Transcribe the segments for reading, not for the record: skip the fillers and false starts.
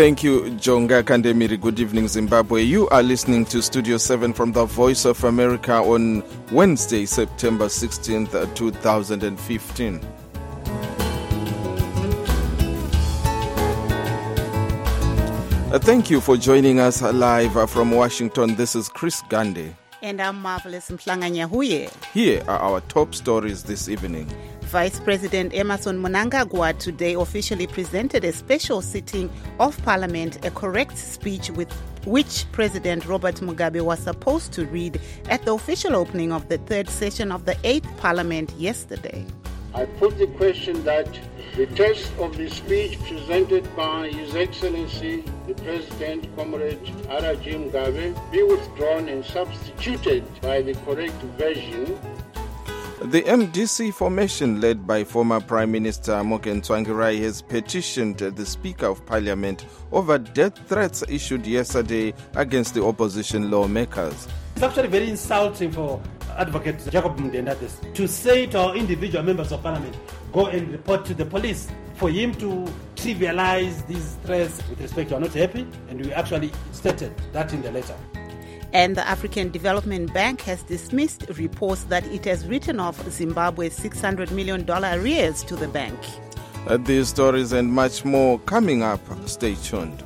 Thank you, Jonga Kandemiri. Good evening, Zimbabwe. You are listening to Studio 7 from the Voice of America on Wednesday, September 16th, 2015. Thank you for joining us live from Washington. This is Chris Gandhi. And I'm Marvelous Mhlanga-Nyahuye. Here are our top stories this evening. Vice President Emmerson Mnangagwa today officially presented a special sitting of Parliament, a correct speech which President Robert Mugabe was supposed to read at the official opening of the third session of the 8th Parliament yesterday. I put the question that the text of the speech presented by His Excellency the President, Comrade Araji Mugabe, be withdrawn and substituted by the correct version. The MDC formation led by former Prime Minister Moken Tsvangirai has petitioned the Speaker of Parliament over death threats issued yesterday against the opposition lawmakers. It's actually very insulting for Advocate Jacob Mdenda to say to our individual members of Parliament, go and report to the police. For him to trivialize these threats with respect to are not happy, and we actually stated that in the letter. And the African Development Bank has dismissed reports that it has written off Zimbabwe's $600 million arrears to the bank. These stories and much more coming up. Stay tuned.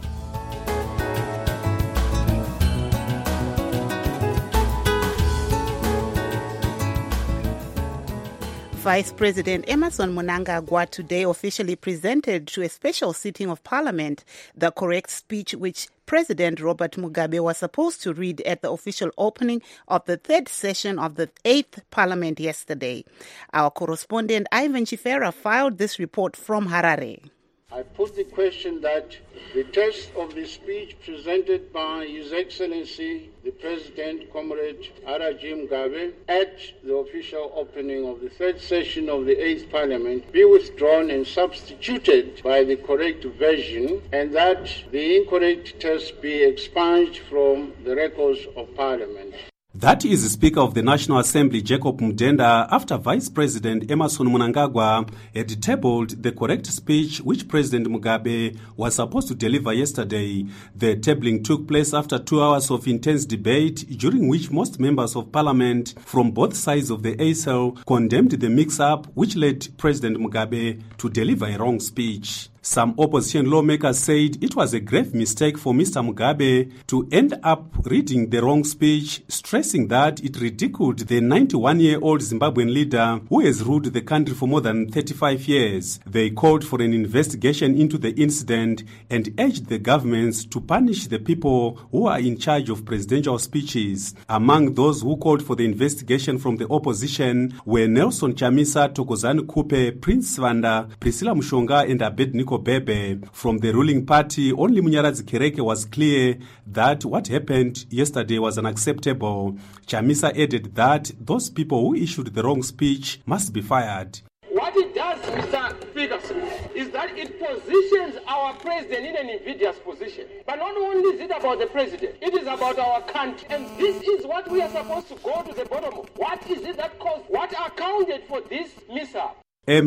Vice President Emmerson Mnangagwa today officially presented to a special sitting of Parliament the correct speech which President Robert Mugabe was supposed to read at the official opening of the third session of the 8th Parliament yesterday. Our correspondent Ivan Chifera filed this report from Harare. I put the question that the text of the speech presented by His Excellency the President, Comrade Araji Mugabe, at the official opening of the third session of the 8th Parliament be withdrawn and substituted by the correct version, and that the incorrect text be expunged from the records of Parliament. That is the Speaker of the National Assembly, Jacob Mdenda, after Vice President Emmerson Mnangagwa had tabled the correct speech which President Mugabe was supposed to deliver yesterday. The tabling took place after 2 hours of intense debate, during which most members of Parliament from both sides of the ASL condemned the mix-up which led President Mugabe to deliver a wrong speech. Some opposition lawmakers said it was a grave mistake for Mr. Mugabe to end up reading the wrong speech, stressing that it ridiculed the 91-year-old Zimbabwean leader who has ruled the country for more than 35 years. They called for an investigation into the incident and urged the governments to punish the people who are in charge of presidential speeches. Among those who called for the investigation from the opposition were Nelson Chamisa, Thokozani Kupe, Prince Svanda, Priscilla Mushonga and Abednego Bebe. From the ruling party, only Munyaradzi Kereke was clear that what happened yesterday was unacceptable. Chamisa added that those people who issued the wrong speech must be fired. What it does, Mr. Speaker, is that it positions our president in an invidious position. But not only is it about the president, it is about our country. And this is what we are supposed to go to the bottom of. What is it that caused, what accounted for this mishap?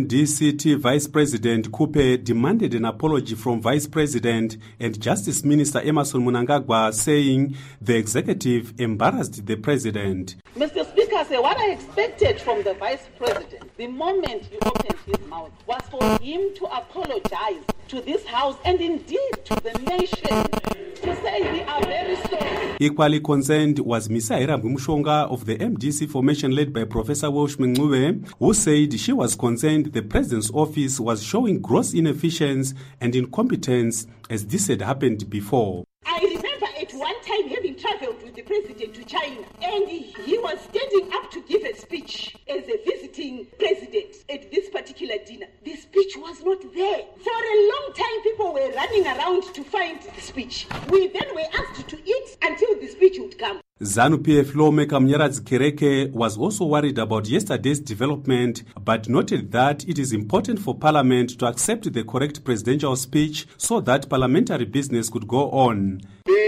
MDCT Vice President Kupe demanded an apology from Vice President and Justice Minister Emmerson Mnangagwa, saying the executive embarrassed the president. Mr. Speaker, what I expected from the Vice President, the moment he opened his mouth, was for him to apologize to this House and indeed to the nation, to say we are very sorry. Equally concerned was Ms. Irambwe Mushonga of the MDC formation led by Professor Walsh Mngube, who said she was concerned the President's office was showing gross inefficiency and incompetence as this had happened before. I remember at one time having traveled with the President to China, and he was standing up to give a speech as a visiting president at this particular dinner. The speech was not there. For a long time, people were running around to find the speech. We then were asked to eat until the speech would come. ZANU-PF lawmaker Munyaradzi Kereke was also worried about yesterday's development, but noted that it is important for Parliament to accept the correct presidential speech so that parliamentary business could go on.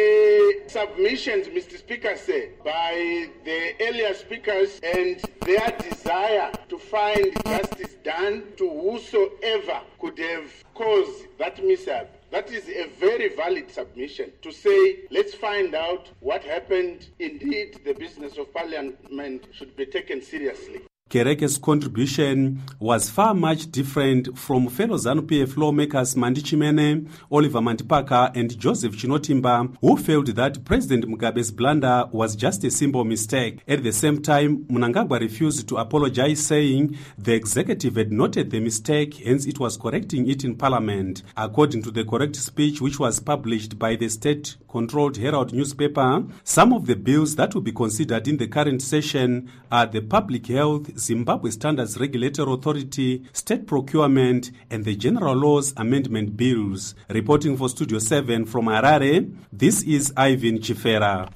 The submissions, Mr. Speaker, said by the earlier speakers and their desire to find justice done to whosoever could have caused that mishap That is a very valid submission to say, let's find out what happened. Indeed, the business of Parliament should be taken seriously. Kereke's contribution was far much different from fellow ZANU-PF lawmakers Mandi Chimene, Oliver Mantipaka and Joseph Chinotimba, who felt that President Mugabe's blunder was just a simple mistake. At the same time, Mnangagwa refused to apologize, saying the executive had noted the mistake, hence it was correcting it in Parliament. According to the correct speech, which was published by the state-controlled Herald newspaper, some of the bills that will be considered in the current session are the Public Health, Zimbabwe Standards Regulatory Authority, State Procurement, and the General Laws Amendment Bills. Reporting for Studio 7 from Harare, this is Ivan Chifera.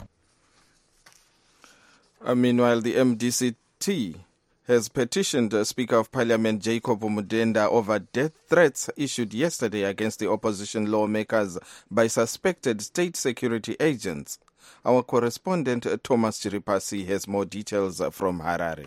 Meanwhile, the MDCT has petitioned Speaker of Parliament Jacob Mudenda over death threats issued yesterday against the opposition lawmakers by suspected state security agents. Our correspondent Thomas Chiripasi has more details from Harare.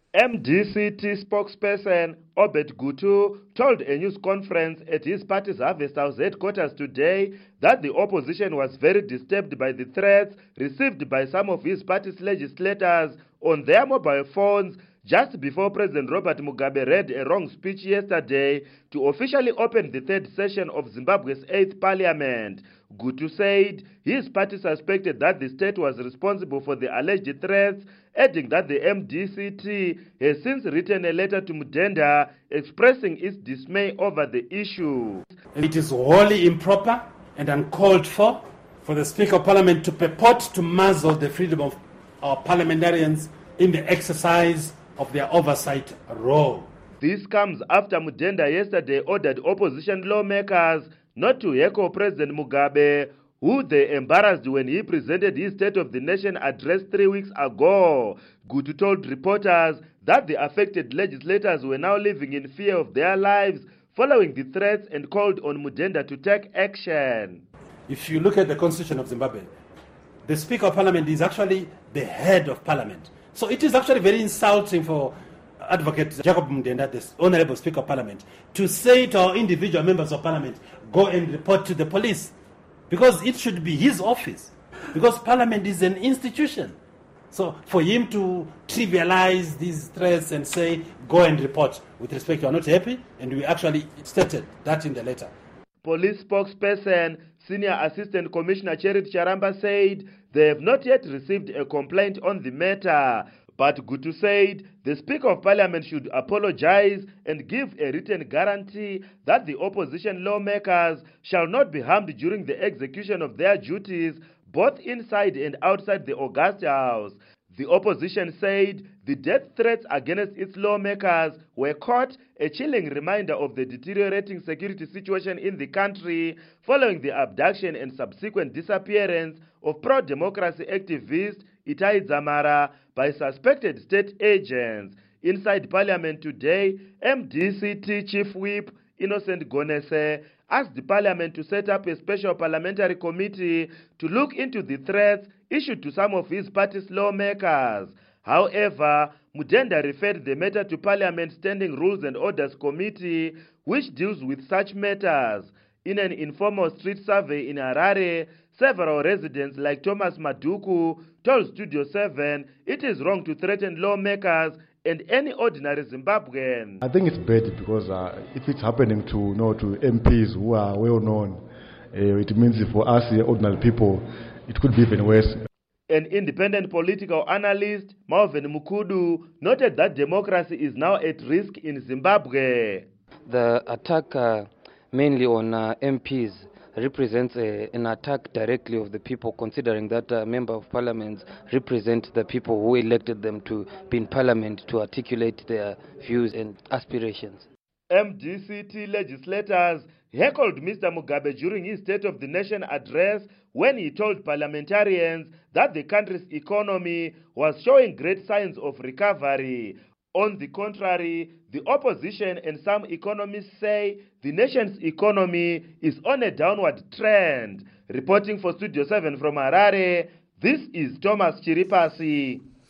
MDCT spokesperson Obed Gutu told a news conference at his party's Harvest House headquarters today that the opposition was very disturbed by the threats received by some of his party's legislators on their mobile phones just before President Robert Mugabe read a wrong speech yesterday to officially open the third session of Zimbabwe's 8th parliament. Gutu said his party suspected that the state was responsible for the alleged threats, adding that the MDCT has since written a letter to Mudenda expressing its dismay over the issue. It is wholly improper and uncalled for the Speaker of Parliament to purport to muzzle the freedom of our parliamentarians in the exercise of their oversight role. This comes after Mudenda yesterday ordered opposition lawmakers not to echo President Mugabe, who they embarrassed when he presented his State of the Nation address 3 weeks ago. Gutu told reporters that the affected legislators were now living in fear of their lives following the threats and called on Mudenda to take action. If you look at the Constitution of Zimbabwe, the Speaker of Parliament is actually the head of Parliament. So it is actually very insulting for Advocate Jacob Mudenda, the Honorable Speaker of Parliament, to say to our individual members of Parliament, go and report to the police, because it should be his office, because Parliament is an institution. So for him to trivialize these threats and say, go and report, with respect, you are not happy, and we actually stated that in the letter. Police spokesperson, Senior Assistant Commissioner Cherit Charamba said they have not yet received a complaint on the matter. But Gutu said the Speaker of Parliament should apologize and give a written guarantee that the opposition lawmakers shall not be harmed during the execution of their duties, both inside and outside the August House. The opposition said the death threats against its lawmakers were caught a chilling reminder of the deteriorating security situation in the country following the abduction and subsequent disappearance of pro-democracy activist Itai Dzamara by suspected state agents. Inside Parliament today, MDCT Chief Whip Innocent Gonese asked the Parliament to set up a special parliamentary committee to look into the threats issued to some of his party's lawmakers. However, Mudenda referred the matter to Parliament Standing Rules and Orders Committee, which deals with such matters. In an informal street survey in Harare, several residents like Thomas Maduku told Studio 7 it is wrong to threaten lawmakers and any ordinary Zimbabwean. I think it's bad because if it's happening to MPs who are well known, it means for us ordinary people, it could be even worse. An independent political analyst, Marvin Mukudu, noted that democracy is now at risk in Zimbabwe. The attack mainly on MPs represents an attack directly of the people, considering that member of parliament represent the people who elected them to be in parliament to articulate their views and aspirations. MDCT legislators heckled Mr. Mugabe during his State of the Nation address when he told parliamentarians that the country's economy was showing great signs of recovery. On the contrary, the opposition and some economists say the nation's economy is on a downward trend. Reporting for Studio 7 from Harare, this is Thomas Chiripasi.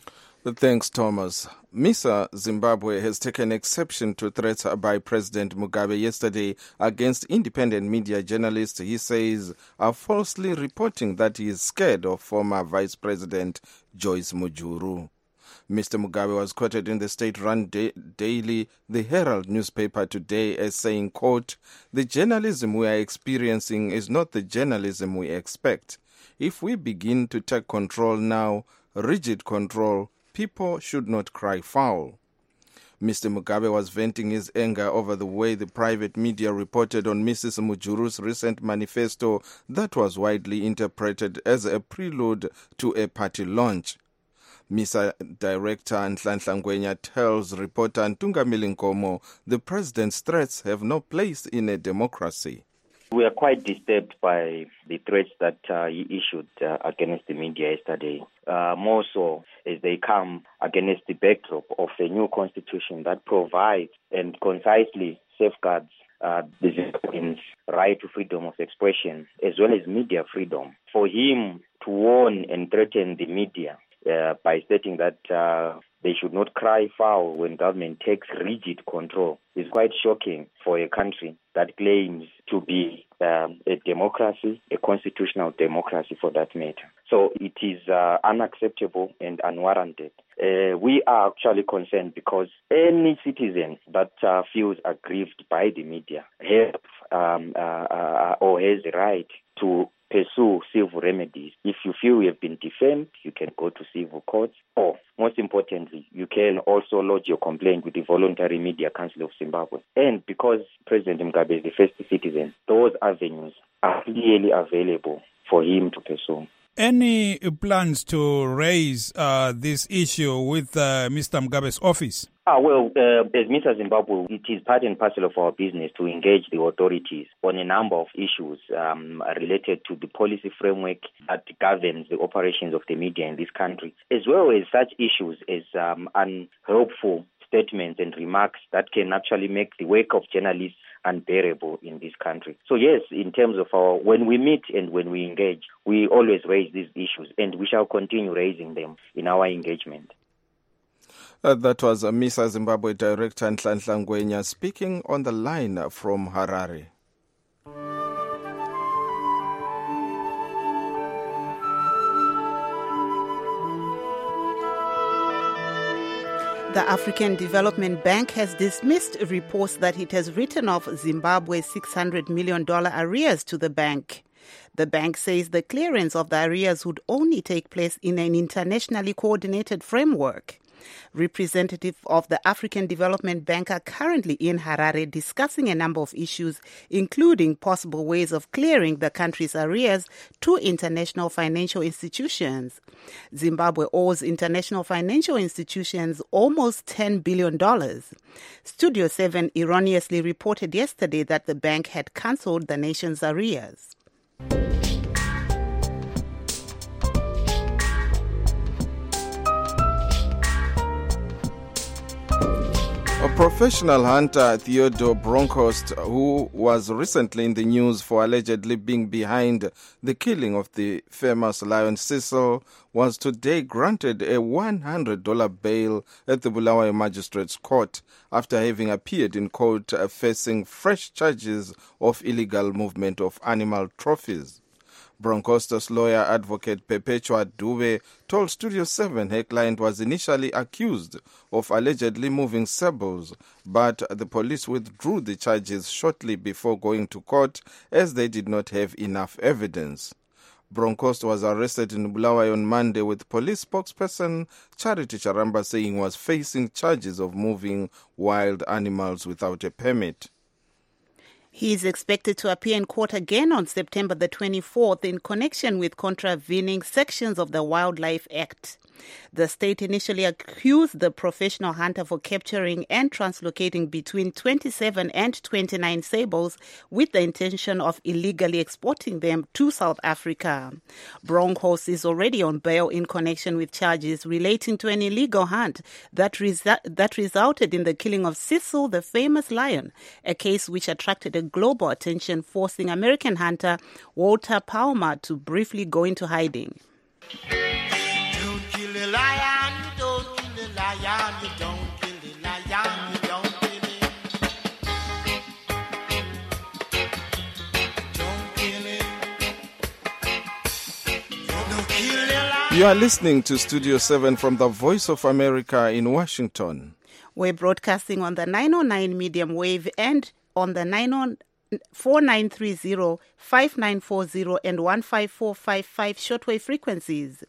Thanks, Thomas. MISA Zimbabwe has taken exception to threats by President Mugabe yesterday against independent media journalists he says are falsely reporting that he is scared of former Vice President Joyce Mujuru. Mr. Mugabe was quoted in the state-run daily The Herald newspaper today as saying, quote, "The journalism we are experiencing is not the journalism we expect. If we begin to take control now, rigid control, people should not cry foul." Mr. Mugabe was venting his anger over the way the private media reported on Mrs. Mujuru's recent manifesto that was widely interpreted as a prelude to a party launch. MISA Director Nhlanhla Ngwenya tells reporter Ntungamili Nkomo the president's threats have no place in a democracy. We are quite disturbed by the threats that he issued against the media yesterday, more so as they come against the backdrop of a new constitution that provides and concisely safeguards the Zimbabweans' right to freedom of expression as well as media freedom. For him to warn and threaten the media by stating that they should not cry foul when government takes rigid control is quite shocking for a country that claims to be a democracy, a constitutional democracy for that matter. So it is unacceptable and unwarranted. We are actually concerned because any citizen that feels aggrieved by the media has or has the right to pursue civil remedies. If you feel you have been defamed, you can go to civil courts, or most importantly, you can also lodge your complaint with the Voluntary Media Council of Zimbabwe. And because President Mugabe is the first citizen, those avenues are clearly available for him to pursue. Any plans to raise this issue with Mr. Mugabe's office? As Mr. Zimbabwe, it is part and parcel of our business to engage the authorities on a number of issues related to the policy framework that governs the operations of the media in this country, as well as such issues as unhelpful statements and remarks that can actually make the work of journalists unbearable in this country. So yes, in terms of when we meet and when we engage, we always raise these issues, and we shall continue raising them in our engagement. That was MISA Zimbabwe Director Nhlanhla Ngwenya speaking on the line from Harare. The African Development Bank has dismissed reports that it has written off Zimbabwe's $600 million arrears to the bank. The bank says the clearance of the arrears would only take place in an internationally coordinated framework. Representatives of the African Development Bank are currently in Harare discussing a number of issues, including possible ways of clearing the country's arrears to international financial institutions. Zimbabwe owes international financial institutions almost $10 billion. Studio 7 erroneously reported yesterday that the bank had cancelled the nation's arrears. A professional hunter, Theodore Bronkhorst, who was recently in the news for allegedly being behind the killing of the famous lion Cecil, was today granted a $100 bail at the Bulawayo Magistrates Court after having appeared in court facing fresh charges of illegal movement of animal trophies. Bronkhorst's lawyer, advocate Perpetua Dube, told Studio 7 her client was initially accused of allegedly moving sables, but the police withdrew the charges shortly before going to court as they did not have enough evidence. Bronkhorst was arrested in Bulawayo on Monday, with police spokesperson Charity Charamba saying he was facing charges of moving wild animals without a permit. He is expected to appear in court again on September the 24th in connection with contravening sections of the Wildlife Act. The state initially accused the professional hunter for capturing and translocating between 27 and 29 sables with the intention of illegally exporting them to South Africa. Bronkhorst is already on bail in connection with charges relating to an illegal hunt that resulted in the killing of Cecil, the famous lion, a case which attracted a global attention, forcing American hunter Walter Palmer to briefly go into hiding. Don't kill a lion, don't You are listening to Studio 7 from the Voice of America in Washington. We're broadcasting on the 909 medium wave and on the 4930, 5940 and 15455 shortwave frequencies.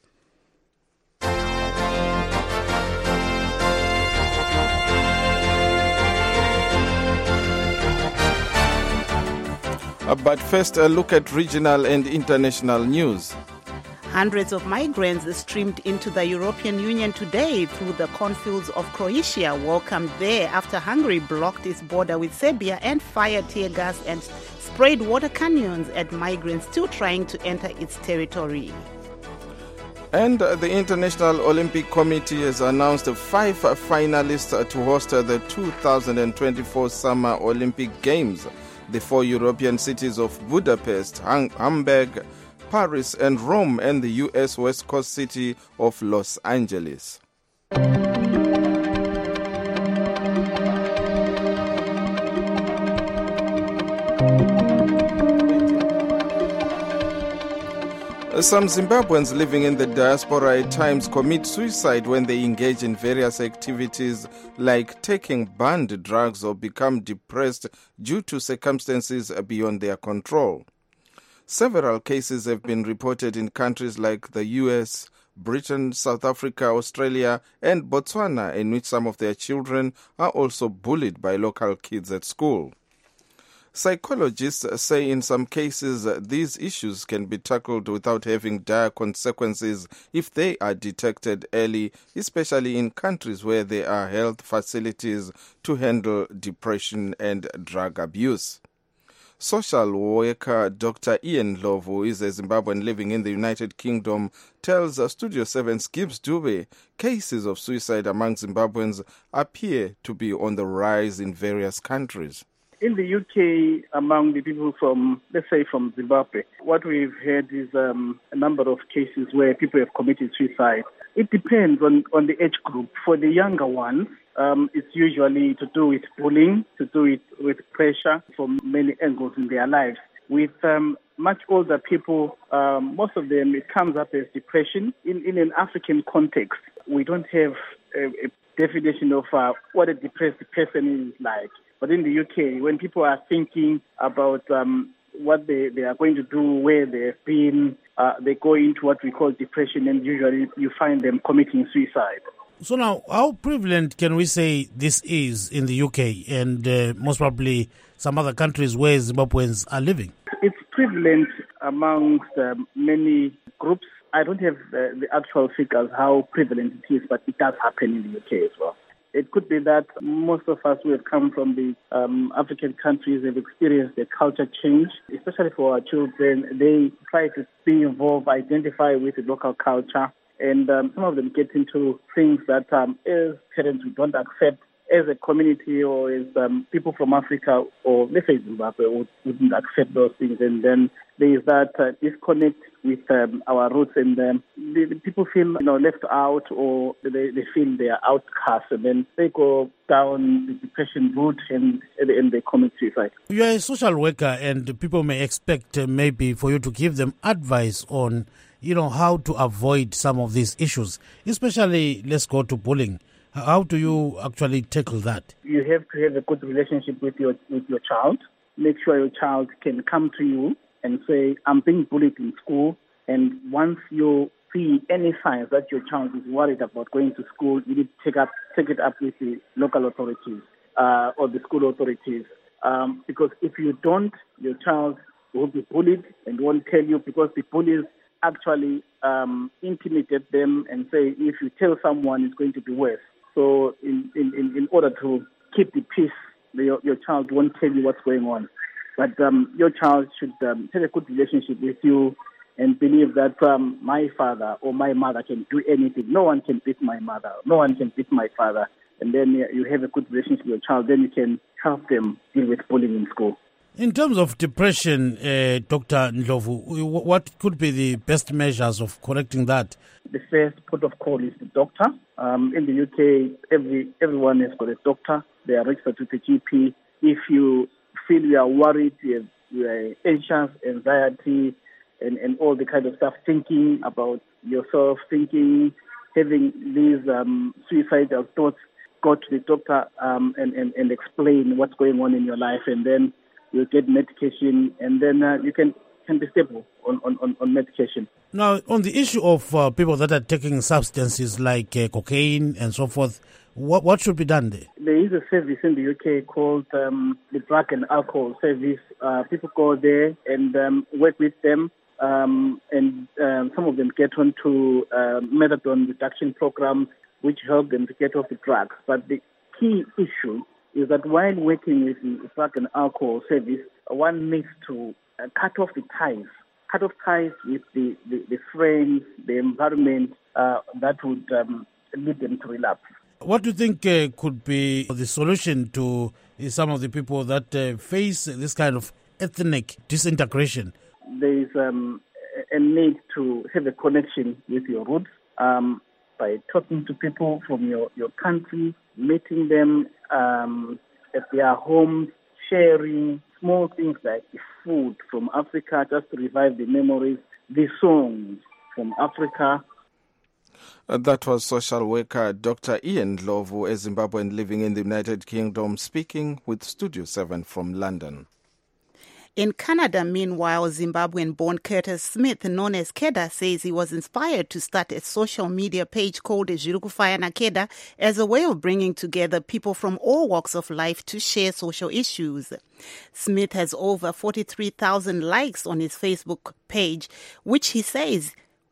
But first, a look at regional and international news. Hundreds of migrants streamed into the European Union today through the cornfields of Croatia, welcomed there after Hungary blocked its border with Serbia and fired tear gas and sprayed water cannons at migrants still trying to enter its territory. And the International Olympic Committee has announced 5 finalists to host the 2024 Summer Olympic Games. The 4 European cities of Budapest, Hamburg, Paris and Rome, and the U.S. West Coast city of Los Angeles. Some Zimbabweans living in the diaspora at times commit suicide when they engage in various activities like taking banned drugs or become depressed due to circumstances beyond their control. Several cases have been reported in countries like the US, Britain, South Africa, Australia, and Botswana, in which some of their children are also bullied by local kids at school. Psychologists say in some cases these issues can be tackled without having dire consequences if they are detected early, especially in countries where there are health facilities to handle depression and drug abuse. Social worker Dr. Ian Love, who is a Zimbabwean living in the United Kingdom, tells Studio 7's Gibbs Dube cases of suicide among Zimbabweans appear to be on the rise in various countries. In the UK, among the people from, let's say, from Zimbabwe, what we've heard is a number of cases where people have committed suicide. It depends on the age group. For the younger ones, it's usually to do with bullying, to do it with pressure from many angles in their lives. With much older people, most of them, it comes up as depression. In an African context, we don't have a definition of what a depressed person is like. But in the UK, when people are thinking about what they are going to do, where they have been, they go into what we call depression, and usually you find them committing suicide. So now, how prevalent can we say this is in the UK and most probably some other countries where Zimbabweans are living? It's prevalent amongst many groups. I don't have the actual figures how prevalent it is, but it does happen in the UK as well. It could be that most of us who have come from the African countries have experienced a culture change, especially for our children. They try to be involved, identify with the local culture, and some of them get into things that as parents we don't accept as a community, or as people from Africa or let's say Zimbabwe wouldn't accept those things, and then there is that disconnect with our roots, and the people feel left out, or they feel they are outcast, and then they go down the depression route and they commit suicide. You are a social worker, and people may expect maybe for you to give them advice on how to avoid some of these issues, especially let's go to bullying. How do you actually tackle that? You have to have a good relationship with your child. Make sure your child can come to you and say, I'm being bullied in school. And once you see any signs that your child is worried about going to school, you need to take it up with the local authorities or the school authorities. Because if you don't, your child will be bullied and won't tell you, because the bullies actually intimidate them and say, if you tell someone, it's going to be worse. So in order to keep the peace, your child won't tell you what's going on. But your child should have a good relationship with you and believe that my father or my mother can do anything. No one can beat my mother. No one can beat my father. And then you have a good relationship with your child. Then you can help them deal with bullying in school. In terms of depression, Dr. Ndlovu, what could be the best measures of correcting that? The first port of call is the doctor. In the UK, everyone has got a doctor. They are registered with the GP. If you feel you are worried, you are anxious, anxiety, and all the kind of stuff, thinking about yourself, having these suicidal thoughts, go to the doctor and explain what's going on in your life, and then you get medication, and then you can be stable on medication. Now, on the issue of people that are taking substances like cocaine and so forth, what should be done there? There is a service in the UK called the Drug and Alcohol Service. People go there and work with them, and some of them get onto methadone reduction programs, which help them to get off the drugs. But the key issue is that while working with the Drug and Alcohol Service, one needs to cut off ties with the friends, the environment that would lead them to relapse. What do you think could be the solution to some of the people that face this kind of ethnic disintegration? There is a need to have a connection with your roots by talking to people from your country, meeting them at their homes, sharing small things like food from Africa just to revive the memories, the songs from Africa. That was social worker Dr. Ian Ndlovu, a Zimbabwean living in the United Kingdom, speaking with Studio 7 from London. In Canada, meanwhile, Zimbabwean-born Curtis Smith, known as Keda, says he was inspired to start a social media page called Zvirikufaya naKeda as a way of bringing together people from all walks of life to share social issues. Smith has over 43,000 likes on his Facebook page, which he says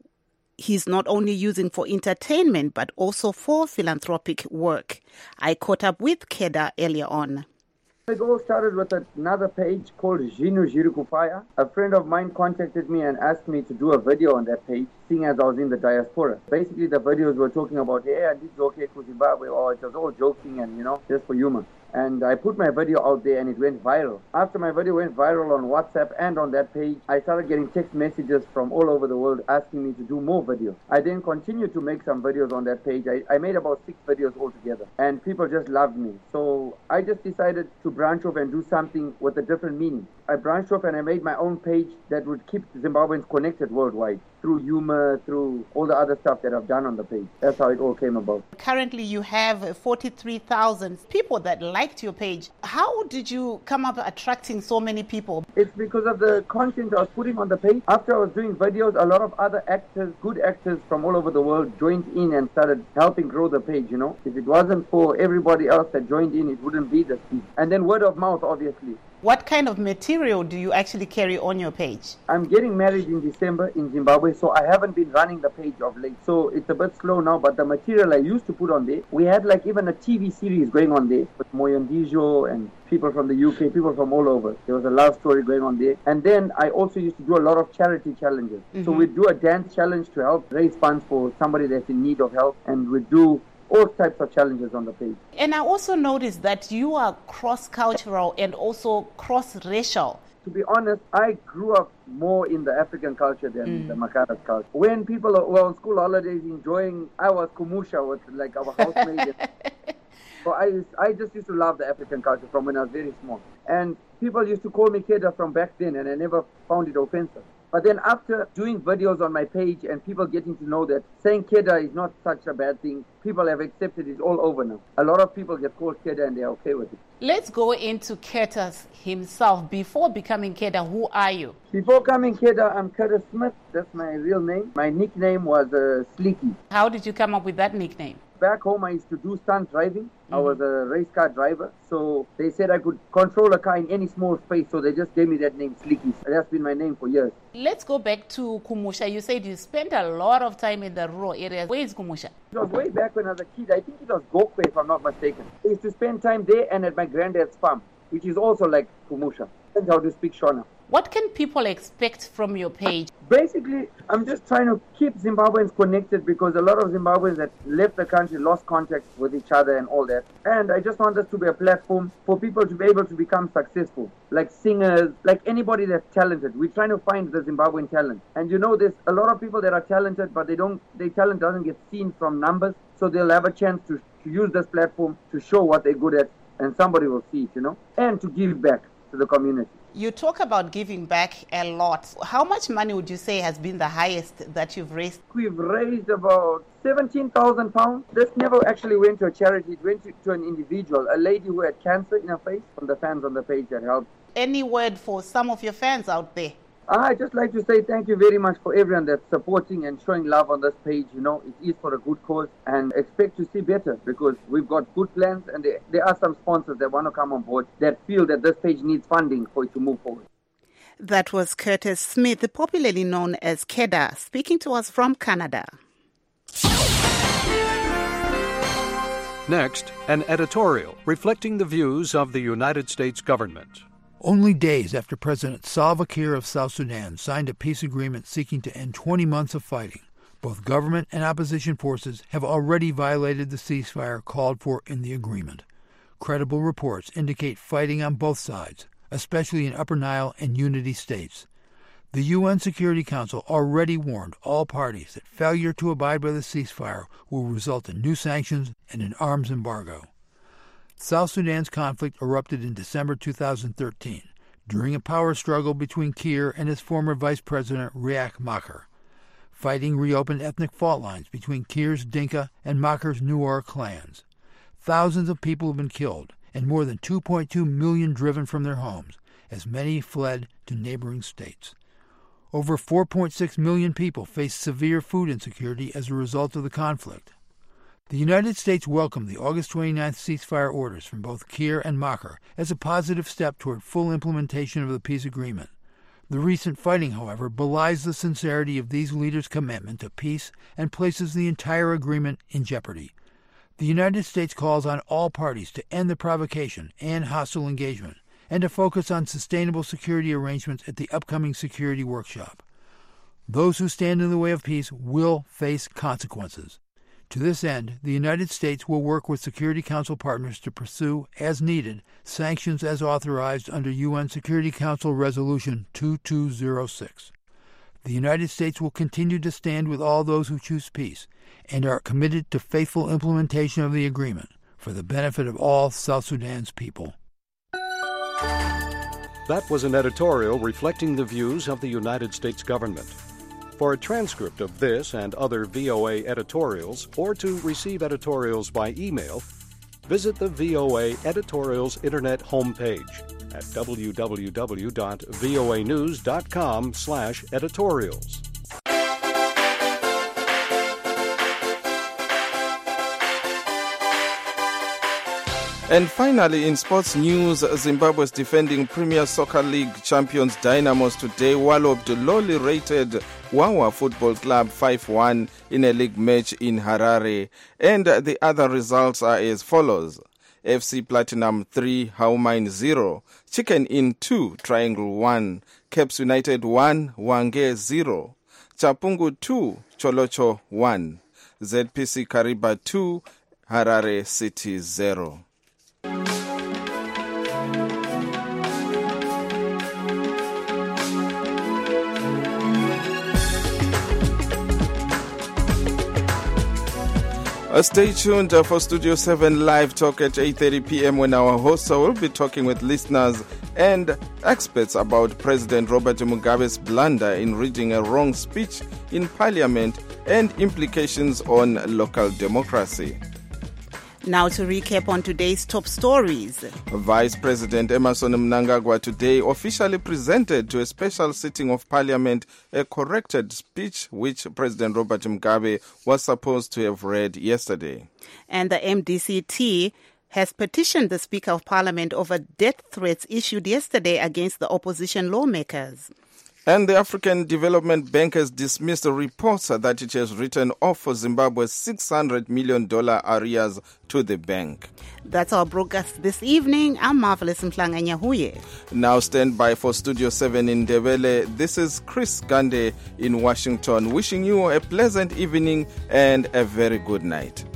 he's not only using for entertainment but also for philanthropic work. I caught up with Keda earlier on. It all started with another page called Zhinu Zvirikufaya. A friend of mine contacted me and asked me to do a video on that page, seeing as I was in the diaspora. Basically, the videos were talking about, hey, I did okay to Zimbabwe, or it was all joking and, just for humor. And I put my video out there and it went viral. After my video went viral on WhatsApp and on that page, I started getting text messages from all over the world asking me to do more videos. I then continued to make some videos on that page. I made about 6 videos altogether and people just loved me. So I just decided to branch off and do something with a different meaning. I branched off and I made my own page that would keep Zimbabweans connected worldwide through humor, through all the other stuff that I've done on the page. That's how it all came about. Currently, you have 43,000 people that liked your page. How did you come up attracting so many people? It's because of the content I was putting on the page. After I was doing videos, a lot of other actors, good actors from all over the world joined in and started helping grow the page, If it wasn't for everybody else that joined in, it wouldn't be this big. And then word of mouth, obviously. What kind of material do you actually carry on your page? I'm getting married in December in Zimbabwe, so I haven't been running the page of late. So it's a bit slow now, but the material I used to put on there, we had like even a TV series going on there with Moyondijo and people from the UK, people from all over. There was a love story going on there. And then I also used to do a lot of charity challenges. So we'd do a dance challenge to help raise funds for somebody that's in need of help, and we'd do all types of challenges on the page. And I also noticed that you are cross-cultural and also cross-racial. To be honest, I grew up more in the African culture than the Makara's culture. When people were on school holidays enjoying, I was kumusha with like our housemaid. So I just used to love the African culture from when I was very small. And people used to call me Keda from back then, and I never found it offensive. But then after doing videos on my page and people getting to know that saying Keda is not such a bad thing, people have accepted it all over now. A lot of people get called Keda and they're okay with it. Let's go into Curtis himself. Before becoming Keda, who are you? Before becoming Keda, I'm Curtis Smith. That's my real name. My nickname was Sleeky. How did you come up with that nickname? Back home, I used to do stunt driving. I was a race car driver. So they said I could control a car in any small space. So they just gave me that name, Sleeky. That's been my name for years. Let's go back to Kumusha. You said you spent a lot of time in the rural areas. Where is Kumusha? It was way back when I was a kid. I think it was Gokwe, if I'm not mistaken. I used to spend time there and at my granddad's farm, which is also like Kumusha. That's how to speak Shona. What can people expect from your page? Basically, I'm just trying to keep Zimbabweans connected because a lot of Zimbabweans that left the country lost contact with each other and all that. And I just want this to be a platform for people to be able to become successful, like singers, like anybody that's talented. We're trying to find the Zimbabwean talent. And there's a lot of people that are talented, but their talent doesn't get seen from numbers. So they'll have a chance to use this platform to show what they're good at, and somebody will see it, and to give back. to the community. You talk about giving back a lot. How much money would you say has been the highest that you've raised? We've raised about 17,000 pounds. This never actually went to a charity. It went to an individual, a lady who had cancer in her face, from the fans on the page that helped. Any word for some of your fans out there? I'd just like to say thank you very much for everyone that's supporting and showing love on this page. You know, it is for a good cause, and expect to see better, because we've got good plans, and there are some sponsors that want to come on board that feel that this page needs funding for it to move forward. That was Curtis Smith, popularly known as Keda, speaking to us from Canada. Next, an editorial reflecting the views of the United States government. Only days after President Salva Kiir of South Sudan signed a peace agreement seeking to end 20 months of fighting, both government and opposition forces have already violated the ceasefire called for in the agreement. Credible reports indicate fighting on both sides, especially in Upper Nile and Unity states. The UN Security Council already warned all parties that failure to abide by the ceasefire will result in new sanctions and an arms embargo. South Sudan's conflict erupted in December 2013 during a power struggle between Kiir and his former vice president Riek Machar. Fighting reopened ethnic fault lines between Kiir's Dinka and Machar's Nuer clans. Thousands of people have been killed and more than 2.2 million driven from their homes, as many fled to neighboring states. Over 4.6 million people face severe food insecurity as a result of the conflict. The United States welcomed the August 29th ceasefire orders from both Kiir and Machar as a positive step toward full implementation of the peace agreement. The recent fighting, however, belies the sincerity of these leaders' commitment to peace and places the entire agreement in jeopardy. The United States calls on all parties to end the provocation and hostile engagement and to focus on sustainable security arrangements at the upcoming security workshop. Those who stand in the way of peace will face consequences. To this end, the United States will work with Security Council partners to pursue, as needed, sanctions as authorized under UN Security Council Resolution 2206. The United States will continue to stand with all those who choose peace and are committed to faithful implementation of the agreement for the benefit of all South Sudan's people. That was an editorial reflecting the views of the United States government. For a transcript of this and other VOA editorials, or to receive editorials by email, visit the VOA Editorials Internet homepage at www.voanews.com/editorials. And finally, in sports news, Zimbabwe's defending Premier Soccer League champions Dynamos today walloped lowly rated Wawa Football Club 5-1 in a league match in Harare. And the other results are as follows. FC Platinum 3, Haumine 0, Chicken Inn 2, Triangle 1, Caps United 1, Wange 0, Chapungu 2, Cholocho 1, ZPC Kariba 2, Harare City 0. Stay tuned for Studio 7 Live Talk at 8:30 p.m. when our hosts will be talking with listeners and experts about President Robert Mugabe's blunder in reading a wrong speech in Parliament and implications on local democracy. Now to recap on today's top stories. Vice President Emmerson Mnangagwa today officially presented to a special sitting of Parliament a corrected speech which President Robert Mugabe was supposed to have read yesterday. And the MDC-T has petitioned the Speaker of Parliament over death threats issued yesterday against the opposition lawmakers. And the African Development Bank has dismissed reports that it has written off for Zimbabwe's $600 million arrears to the bank. That's our broadcast this evening. I'm Marvelous Mhlanga-Nyahuye. Now stand by for Studio 7 in Ndebele. This is Chris Gande in Washington, wishing you a pleasant evening and a very good night.